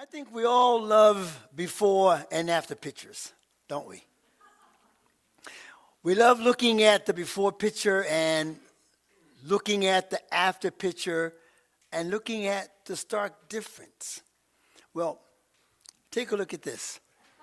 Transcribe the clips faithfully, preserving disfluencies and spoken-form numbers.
think we all love before and after pictures, don't we? We love looking at the before picture and looking at the after picture and looking at the stark difference. Well, take a look at this.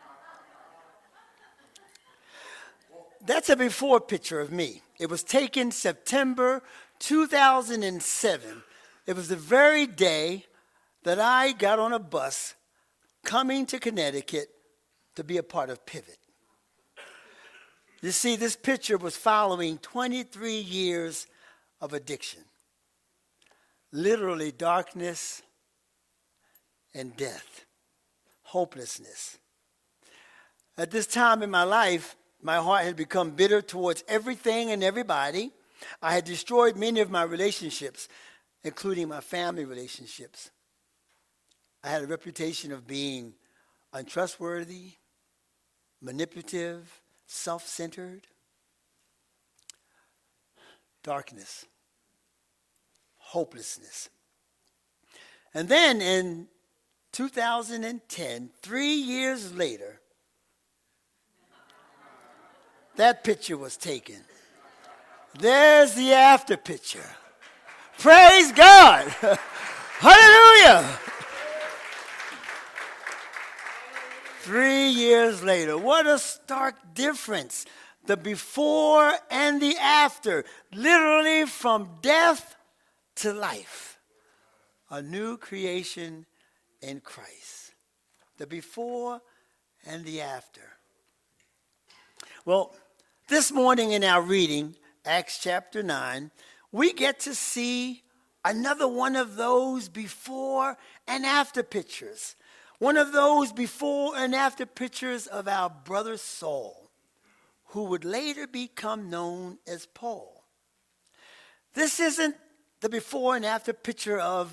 That's a before picture of me. It was taken September two thousand seven. It was the very day that I got on a bus coming to Connecticut to be a part of Pivot. You see, this picture was following twenty-three years of addiction. Literally darkness and death, hopelessness. At this time in my life, my heart had become bitter towards everything and everybody. I had destroyed many of my relationships, including my family relationships. I had a reputation of being untrustworthy, manipulative, self-centered. Darkness, hopelessness. And then in two thousand ten, three years later, that picture was taken. There's the after picture. Praise God. Hallelujah. Three years later, what a stark difference. The before and the after, literally from death to life. A new creation in Christ. The before and the after. Well, this morning in our reading, Acts chapter nine, we get to see another one of those before and after pictures. One of those before and after pictures of our brother Saul, who would later become known as Paul. This isn't the before and after picture of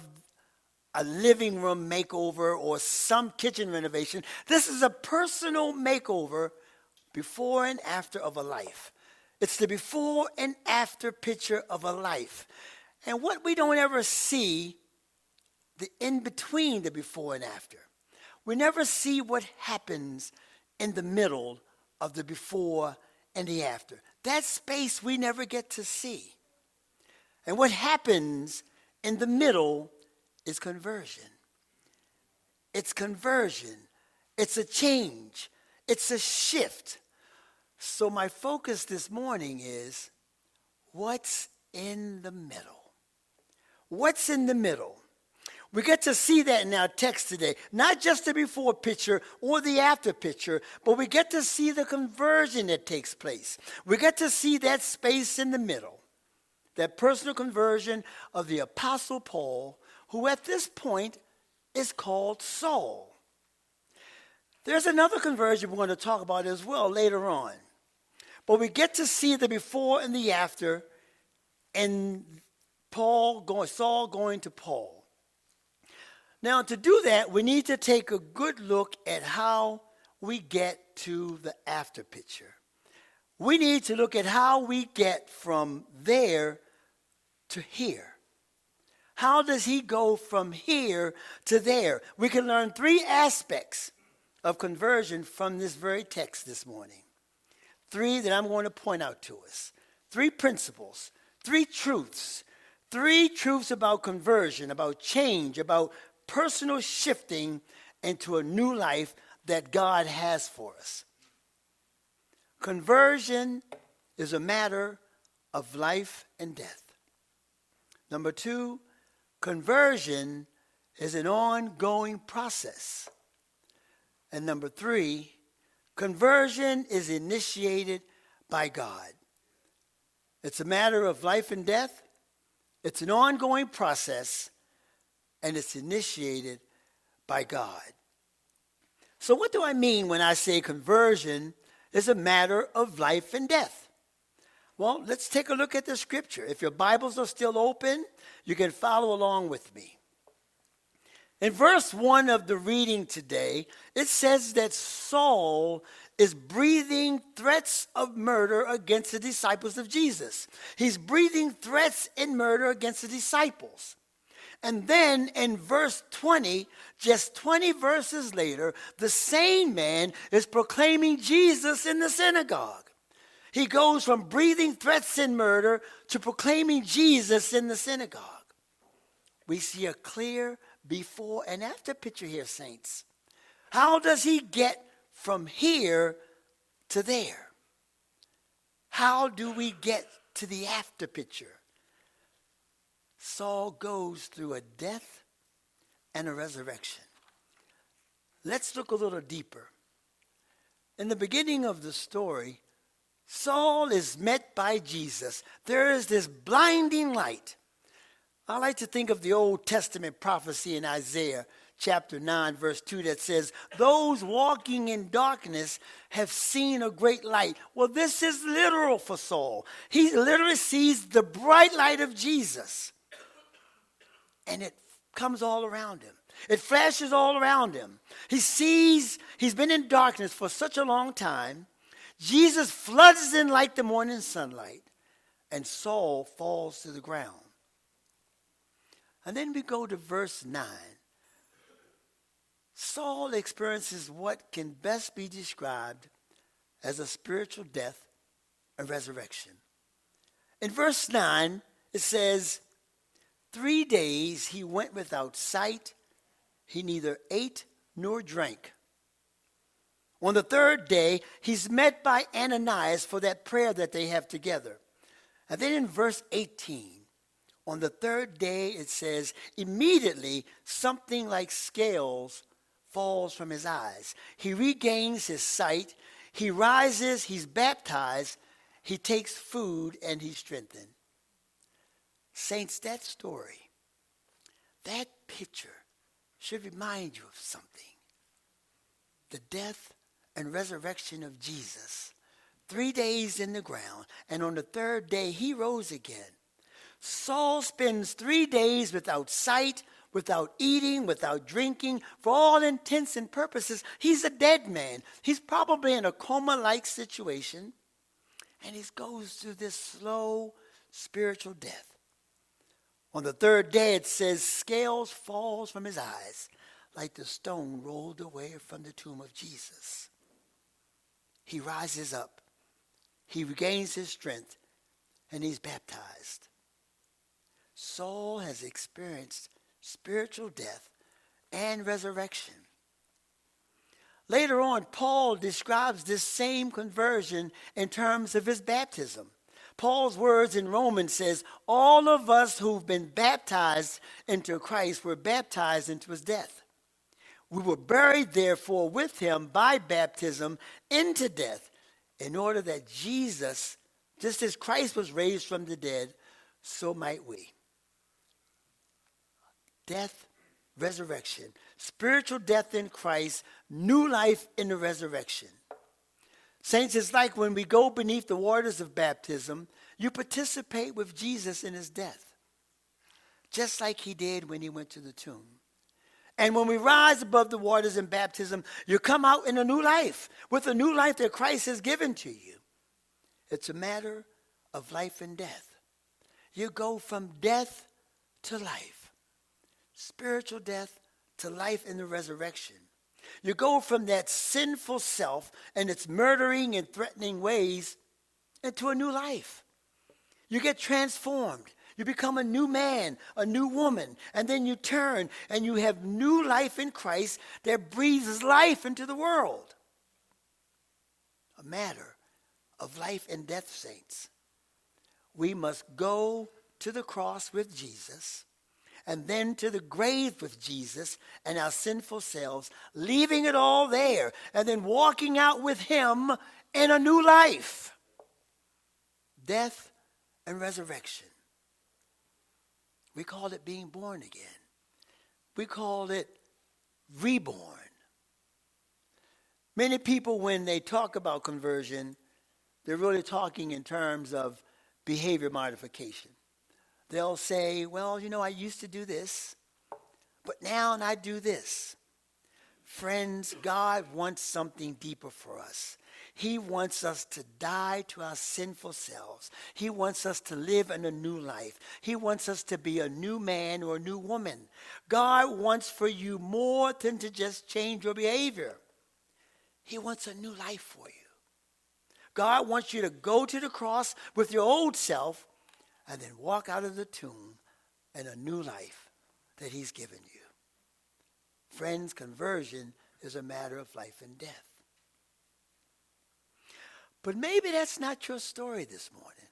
a living room makeover or some kitchen renovation. This is a personal makeover before and after of a life. It's the before and after picture of a life. And what we don't ever see, the in between the before and after. We never see what happens in the middle of the before and the after. That space we never get to see. And what happens in the middle is conversion. It's conversion. It's a change. It's a shift. So my focus this morning is, what's in the middle? What's in the middle? We get to see that in our text today. Not just the before picture or the after picture, but we get to see the conversion that takes place. We get to see that space in the middle, that personal conversion of the Apostle Paul, who at this point is called Saul. There's another conversion we're going to talk about as well later on. But we get to see the before and the after, and Paul going, Saul going to Paul. Now, to do that, we need to take a good look at how we get to the after picture. We need to look at how we get from there to here. How does he go from here to there? We can learn three aspects of conversion from this very text this morning. Three that I'm going to point out to us. Three principles, three truths. Three truths about conversion, about change, about personal shifting into a new life that God has for us. Conversion is a matter of life and death. Number two, conversion is an ongoing process. And number three, conversion is initiated by God. It's a matter of life and death. It's an ongoing process. And it's initiated by God. So what do I mean when I say conversion is a matter of life and death? Well, let's take a look at the scripture. If your Bibles are still open, you can follow along with me. In verse one of the reading today, it says that Saul is breathing threats of murder against the disciples of Jesus. He's breathing threats and murder against the disciples. And then in verse twenty, just twenty verses later, the same man is proclaiming Jesus in the synagogue. He goes from breathing threats and murder to proclaiming Jesus in the synagogue. We see a clear before and after picture here, saints. How does he get from here to there? How do we get to the after picture? Saul goes through a death and a resurrection. Let's look a little deeper. In the beginning of the story, Saul is met by Jesus. There is this blinding light. I like to think of the Old Testament prophecy in Isaiah chapter nine, verse two that says, those walking in darkness have seen a great light. Well, this is literal for Saul. He literally sees the bright light of Jesus. And it comes all around him. It flashes all around him. He sees, he's been in darkness for such a long time. Jesus floods in like the morning sunlight, and Saul falls to the ground. And then we go to verse nine. Saul experiences what can best be described as a spiritual death and resurrection. In verse nine, it says, three days he went without sight. He neither ate nor drank. On the third day, he's met by Ananias for that prayer that they have together. And then in verse eighteen, on the third day, it says, immediately something like scales falls from his eyes. He regains his sight. He rises. He's baptized. He takes food and he's strengthened. Saints, that story, that picture should remind you of something. The death and resurrection of Jesus. Three days in the ground, and on the third day he rose again. Saul spends three days without sight, without eating, without drinking. For all intents and purposes, he's a dead man. He's probably in a coma-like situation, and he goes through this slow spiritual death. On the third day, it says, scales falls from his eyes like the stone rolled away from the tomb of Jesus. He rises up. He regains his strength, and he's baptized. Saul has experienced spiritual death and resurrection. Later on, Paul describes this same conversion in terms of his baptism. Paul's words in Romans says, all of us who've been baptized into Christ were baptized into his death. We were buried, therefore, with him by baptism into death, in order that Jesus, just as Christ was raised from the dead, so might we. Death, resurrection. Spiritual death in Christ, new life in the resurrection. Saints, it's like when we go beneath the waters of baptism, you participate with Jesus in his death, just like he did when he went to the tomb. And when we rise above the waters in baptism, you come out in a new life, with a new life that Christ has given to you. It's a matter of life and death. You go from death to life, spiritual death to life in the resurrection. You go from that sinful self and its murdering and threatening ways into a new life. You get transformed. You become a new man, a new woman, and then you turn and you have new life in Christ that breathes life into the world. A matter of life and death, saints. We must go to the cross with Jesus and then to the grave with Jesus and our sinful selves, leaving it all there and then walking out with him in a new life. Death and resurrection. We call it being born again. We call it reborn. Many people, when they talk about conversion, they're really talking in terms of behavior modification. They'll say, well, you know, I used to do this, but now I do this. Friends, God wants something deeper for us. He wants us to die to our sinful selves. He wants us to live in a new life. He wants us to be a new man or a new woman. God wants for you more than to just change your behavior. He wants a new life for you. God wants you to go to the cross with your old self and then walk out of the tomb in a new life that he's given you. Friends, conversion is a matter of life and death. But maybe that's not your story this morning.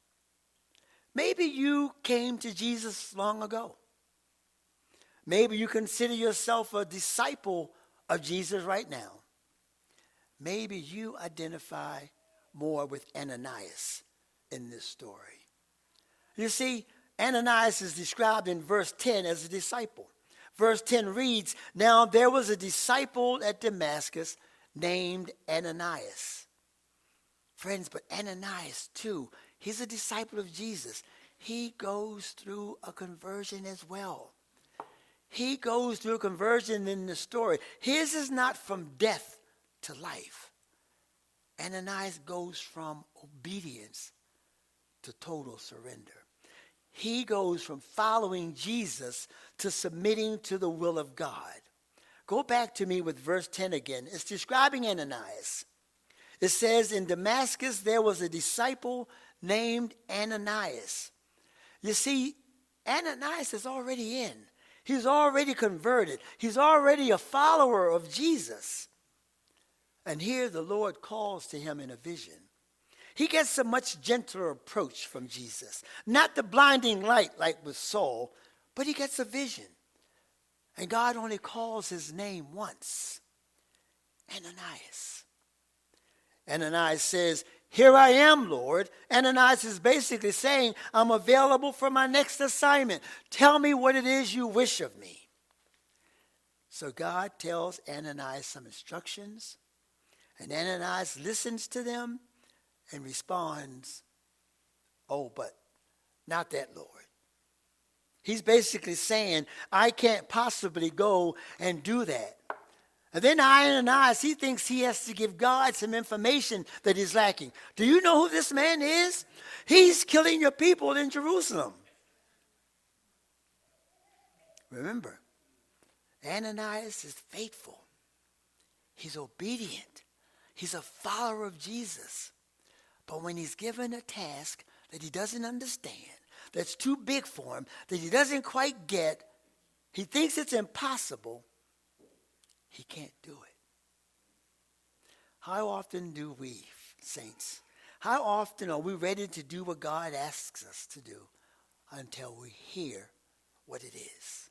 Maybe you came to Jesus long ago. Maybe you consider yourself a disciple of Jesus right now. Maybe you identify more with Ananias in this story. You see, Ananias is described in verse ten as a disciple. Verse ten reads, "Now there was a disciple at Damascus named Ananias." Friends, but Ananias too, he's a disciple of Jesus. He goes through a conversion as well. He goes through a conversion in the story. His is not from death to life. Ananias goes from obedience to total surrender. He goes from following Jesus to submitting to the will of God. Go back to me with verse ten again. It's describing Ananias. It says, "In Damascus there was a disciple named Ananias." You see, Ananias is already in. He's already converted. He's already a follower of Jesus. And here the Lord calls to him in a vision. He gets a much gentler approach from Jesus. Not the blinding light like with Saul, but he gets a vision. And God only calls his name once, Ananias. Ananias says, "Here I am, Lord." Ananias is basically saying, I'm available for my next assignment. Tell me what it is you wish of me. So God tells Ananias some instructions, and Ananias listens to them and responds, "Oh, but not that, Lord." He's basically saying, I can't possibly go and do that. And then Ananias, he thinks he has to give God some information that he's lacking. Do you know who this man is? He's killing your people in Jerusalem. Remember, Ananias is faithful. He's obedient. He's a follower of Jesus. But when he's given a task that he doesn't understand, that's too big for him, that he doesn't quite get, he thinks it's impossible, he can't do it. How often do we, saints, how often are we ready to do what God asks us to do until we hear what it is?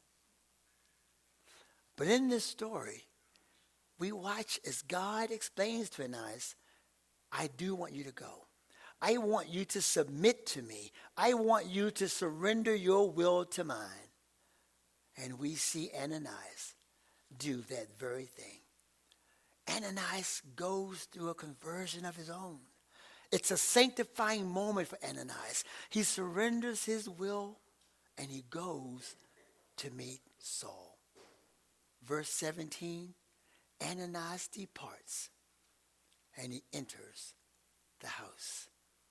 But in this story, we watch as God explains to Ananias, I do want you to go. I want you to submit to me. I want you to surrender your will to mine. And we see Ananias do that very thing. Ananias goes through a conversion of his own. It's a sanctifying moment for Ananias. He surrenders his will and he goes to meet Saul. Verse seventeen, Ananias departs and he enters the house.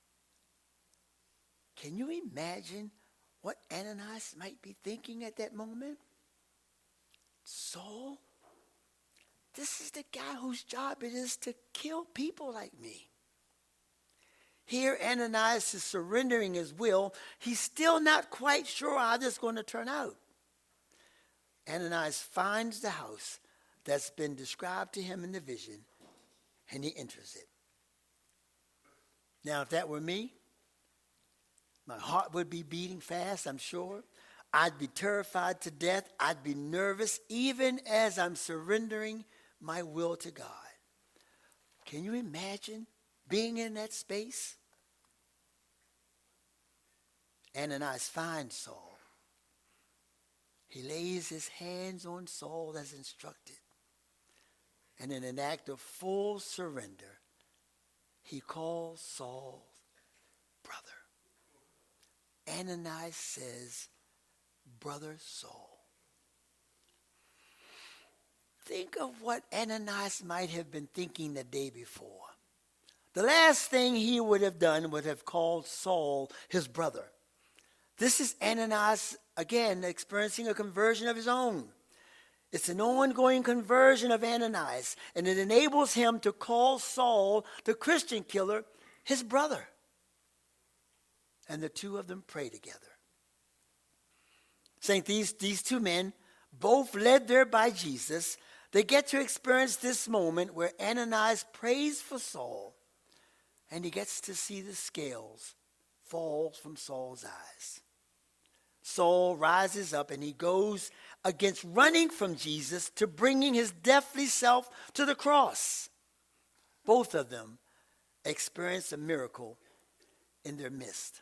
Can you imagine what Ananias might be thinking at that moment? Saul, this is the guy whose job it is to kill people like me. Here Ananias is surrendering his will. He's still not quite sure how this is going to turn out. Ananias finds the house that's been described to him in the vision, and he enters it. Now, if that were me, my heart would be beating fast, I'm sure. I'd be terrified to death. I'd be nervous, even as I'm surrendering my will to God. Can you imagine being in that space? Ananias finds Saul. He lays his hands on Saul as instructed. And in an act of full surrender, he calls Saul brother. Ananias says, Brother Saul. Think of what Ananias might have been thinking the day before. the last thing he would have done would have called Saul his brother. This is Ananias, again, experiencing a conversion of his own. It's an ongoing conversion of Ananias, and it enables him to call Saul, the Christian killer, his brother. And the two of them pray together. Saying these, these two men, both led there by Jesus, they get to experience this moment where Ananias prays for Saul, and he gets to see the scales fall from Saul's eyes. Saul rises up and he goes against running from Jesus to bringing his deathly self to the cross. Both of them experience a miracle in their midst.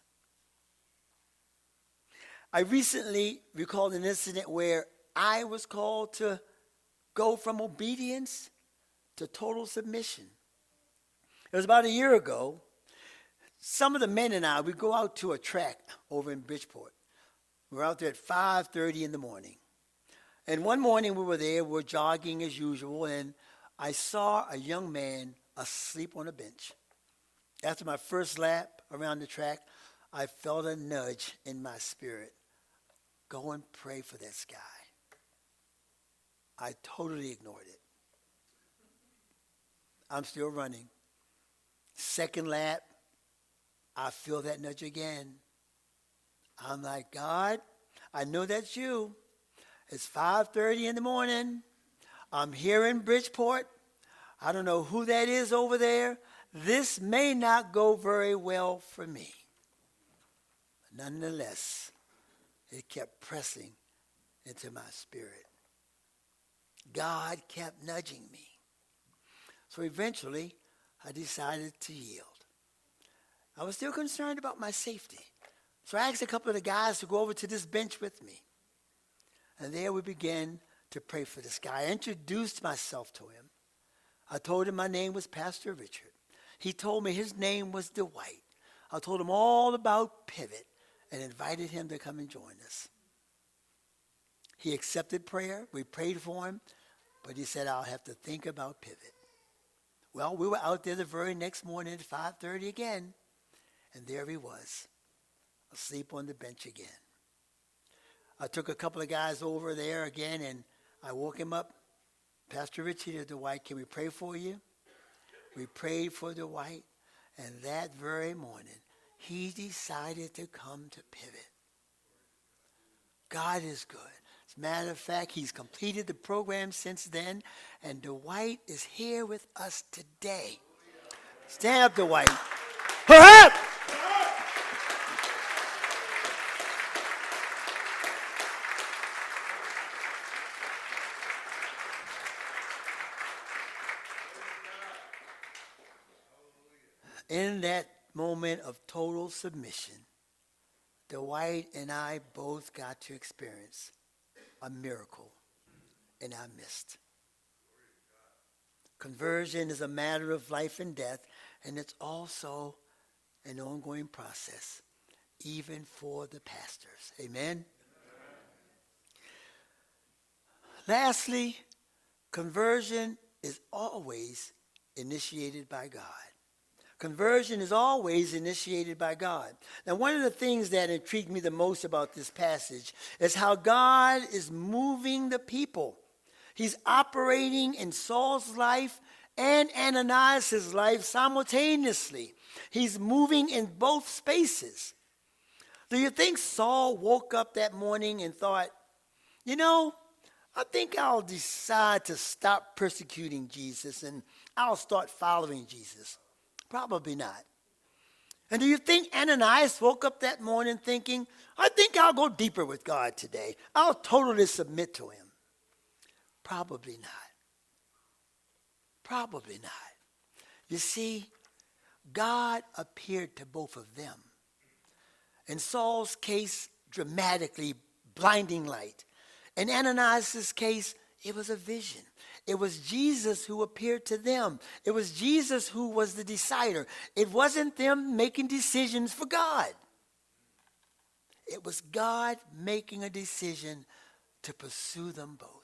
I recently recalled an incident where I was called to go from obedience to total submission. It was about a year ago. Some of the men and I, we go out to a track over in Bridgeport. We're out there at five thirty in the morning. And one morning we were there, we were jogging as usual, and I saw a young man asleep on a bench. After my first lap around the track, I felt a nudge in my spirit. Go and pray for this guy. I totally ignored it. I'm still running. Second lap, I feel that nudge again. I'm like, God, I know that's you. It's five thirty in the morning. I'm here in Bridgeport. I don't know who that is over there. This may not go very well for me. But nonetheless, it kept pressing into my spirit. God kept nudging me. So eventually, I decided to yield. I was still concerned about my safety. So I asked a couple of the guys to go over to this bench with me. And there we began to pray for this guy. I introduced myself to him. I told him my name was Pastor Richard. He told me his name was Dwight. I told him all about Pivot and invited him to come and join us. He accepted prayer. We prayed for him. But he said, I'll have to think about Pivot. Well, we were out there the very next morning at five thirty again. And there he was, asleep on the bench again. I took a couple of guys over there again, and I woke him up. Pastor Richie or Dwight, can we pray for you? We prayed for Dwight, and that very morning, he decided to come to Pivot. God is good. As a matter of fact, he's completed the program since then, and Dwight is here with us today. Stand up, Dwight. Hurrah! In that moment of total submission, Dwight and I both got to experience a miracle in our midst. Conversion is a matter of life and death, and it's also an ongoing process, even for the pastors. Amen? Amen. Lastly, conversion is always initiated by God. Conversion is always initiated by God. Now, one of the things that intrigued me the most about this passage is how God is moving the people. He's operating in Saul's life and Ananias' life simultaneously. He's moving in both spaces. Do you think Saul woke up that morning and thought, you know, I think I'll decide to stop persecuting Jesus and I'll start following Jesus? Probably not. And do you think Ananias woke up that morning thinking, I think I'll go deeper with God today. I'll totally submit to him? Probably not. Probably not. You see, God appeared to both of them. In Saul's case, dramatically blinding light. In Ananias' case, it was a vision. It was Jesus who appeared to them. It was Jesus who was the decider. It wasn't them making decisions for God. It was God making a decision to pursue them both.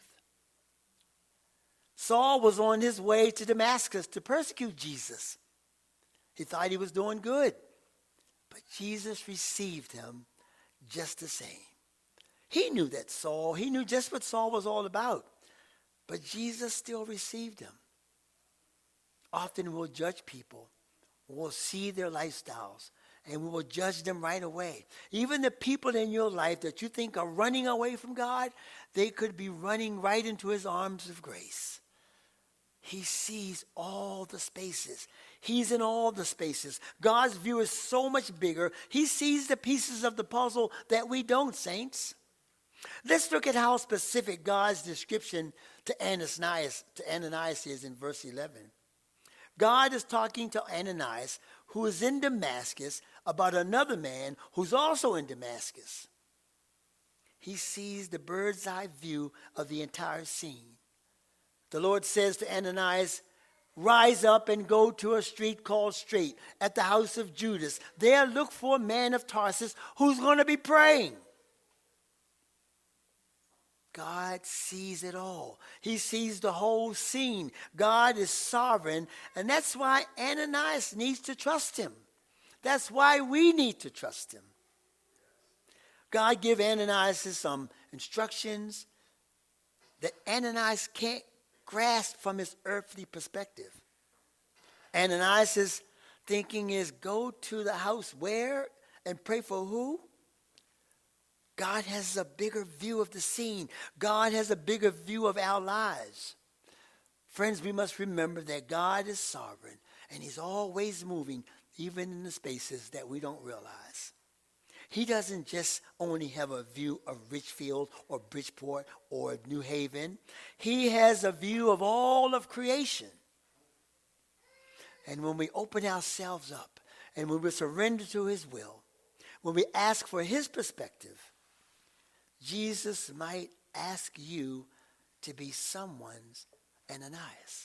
Saul was on his way to Damascus to persecute Jesus. He thought he was doing good. But Jesus received him just the same. He knew that Saul, he knew just what Saul was all about. But Jesus still received him. Often we'll judge people. We'll see their lifestyles. And we will judge them right away. Even the people in your life that you think are running away from God, they could be running right into his arms of grace. He sees all the spaces. He's in all the spaces. God's view is so much bigger. He sees the pieces of the puzzle that we don't, saints. Let's look at how specific God's description to Ananias, to Ananias is in verse eleven. God is talking to Ananias, who is in Damascus, about another man who's also in Damascus. He sees the bird's eye view of the entire scene. The Lord says to Ananias, rise up and go to a street called Straight at the house of Judas. There look for a man of Tarsus who's going to be praying. God sees it all. He sees the whole scene. God is sovereign, and that's why Ananias needs to trust him. That's why we need to trust him. God gave Ananias some instructions that Ananias can't grasp from his earthly perspective. Ananias' thinking is go to the house where and pray for who? God has a bigger view of the scene. God has a bigger view of our lives. Friends, we must remember that God is sovereign and he's always moving, even in the spaces that we don't realize. He doesn't just only have a view of Richfield or Bridgeport or New Haven. He has a view of all of creation. And when we open ourselves up and when we surrender to his will, when we ask for his perspective, Jesus might ask you to be someone's Ananias.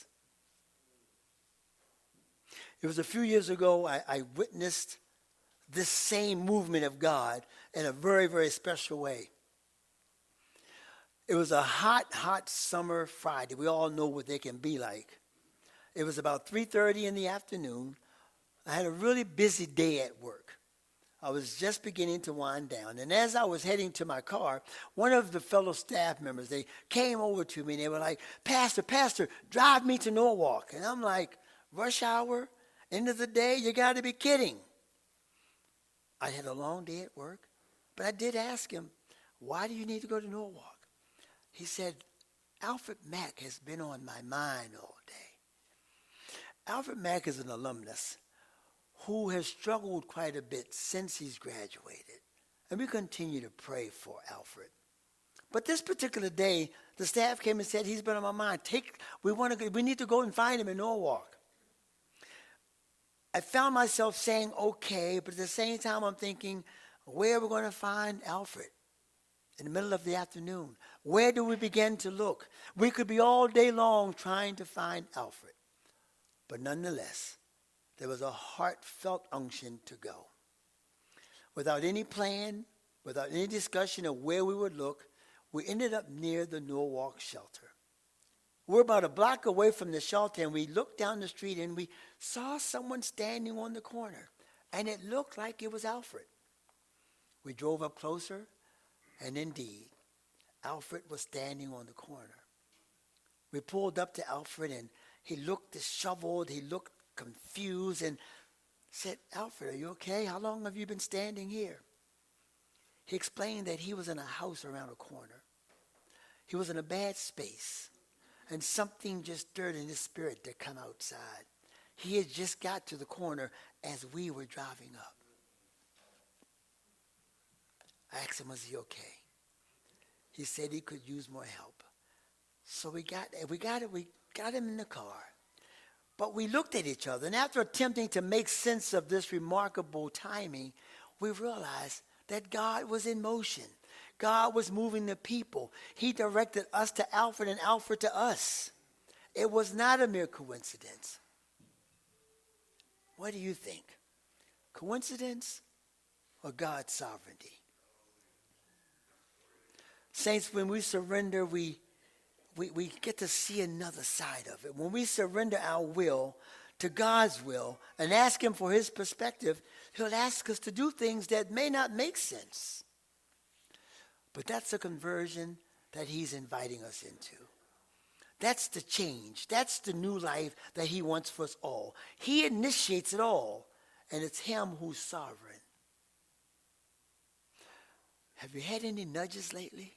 It was a few years ago I, I witnessed this same movement of God in a very, very special way. It was a hot, hot summer Friday. We all know what they can be like. It was about three thirty in the afternoon. I had a really busy day at work. I was just beginning to wind down. And as I was heading to my car, one of the fellow staff members, they came over to me and they were like, Pastor, Pastor, drive me to Norwalk. And I'm like, rush hour, end of the day, you got to be kidding. I had a long day at work, but I did ask him, why do you need to go to Norwalk? He said, Alfred Mack has been on my mind all day. Alfred Mack is an alumnus who has struggled quite a bit since he's graduated. And we continue to pray for Alfred. But this particular day, the staff came and said, he's been on my mind. Take, we, want to, we need to go and find him in Norwalk. I found myself saying, okay, but at the same time I'm thinking, where are we going to find Alfred? In the middle of the afternoon. Where do we begin to look? We could be all day long trying to find Alfred. But nonetheless, there was a heartfelt unction to go. Without any plan, without any discussion of where we would look, we ended up near the Norwalk shelter. We're about a block away from the shelter, and we looked down the street, and we saw someone standing on the corner, and it looked like it was Alfred. We drove up closer, and indeed, Alfred was standing on the corner. We pulled up to Alfred, and he looked disheveled, he looked confused, and said, Alfred, are you okay? How long have you been standing here? He explained that he was in a house around a corner. He was in a bad space, and something just stirred in his spirit to come outside. He had just got to the corner as we were driving up. I asked him, was he okay? He said he could use more help. So we got we got it, we got him in the car. But we looked at each other, and after attempting to make sense of this remarkable timing, we realized that God was in motion. God was moving the people. He directed us to Alfred and Alfred to us. It was not a mere coincidence. What do you think? Coincidence or God's sovereignty? Saints, when we surrender, we, we, we get to see another side of it. When we surrender our will to God's will and ask him for his perspective, he'll ask us to do things that may not make sense. But that's a conversion that he's inviting us into. That's the change. That's the new life that he wants for us all. He initiates it all, and it's him who's sovereign. Have you had any nudges lately?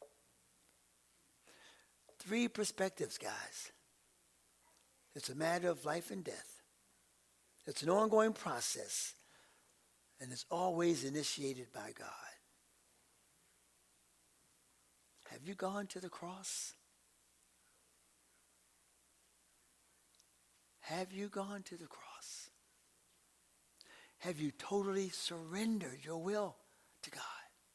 Three perspectives, guys. It's a matter of life and death. It's an ongoing process, and it's always initiated by God. Have you gone to the cross? Have you gone to the cross? Have you totally surrendered your will to God?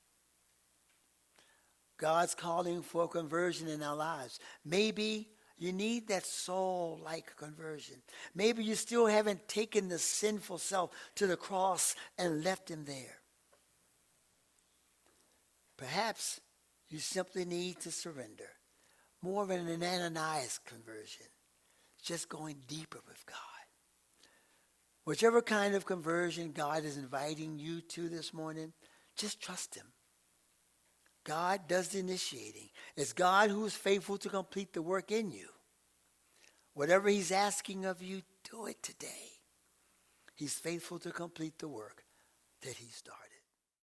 God's calling for conversion in our lives. Maybe you need that Saul-like conversion. Maybe you still haven't taken the sinful self to the cross and left him there. Perhaps you simply need to surrender. More than an Ananias conversion. Just going deeper with God. Whichever kind of conversion God is inviting you to this morning, just trust him. God does the initiating. It's God who is faithful to complete the work in you. Whatever he's asking of you, do it today. He's faithful to complete the work that he started.